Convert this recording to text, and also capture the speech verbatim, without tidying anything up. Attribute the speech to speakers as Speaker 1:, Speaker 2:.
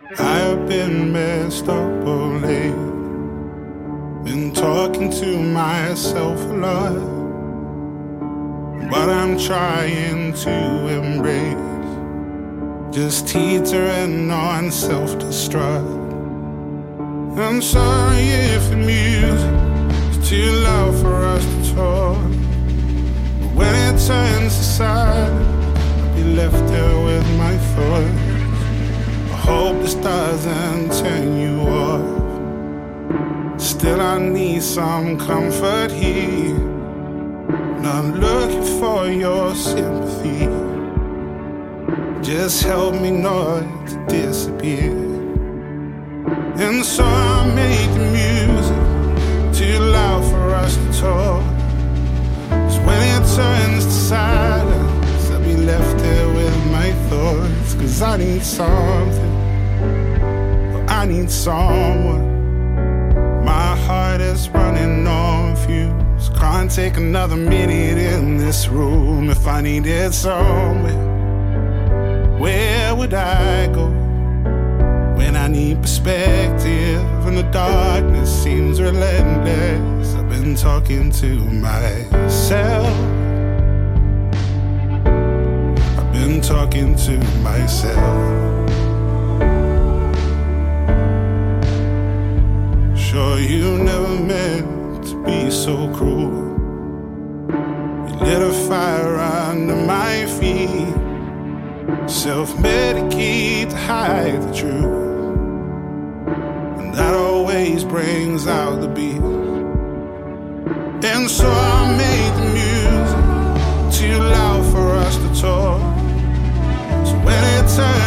Speaker 1: I've been messed up all late, been talking to myself a lot, but I'm trying to embrace just teetering on self-destruct. I'm sorry if the music is too loud for us to talk, but when it turns to silence, I'll be left there with my thoughts. I hope this doesn't turn you off. Still I need some comfort here, not looking for your sympathy. Just help me not to disappear. And so I make the music too loud for us to talk, 'cause when it turns to silence, I'll be left there with my thoughts. 'Cause I need something, I need someone. My heart is running on fumes. Can't take another minute in this room. If I needed somewhere, where would I go? When I need perspective and the darkness seems relentless, I've been talking to myself. I've been talking to myself. Sure, you never meant to be so cruel. You lit a fire under my feet, self-medicate to hide the truth, and that always brings out the beat. And so I made the music too loud for us to talk, so when it turns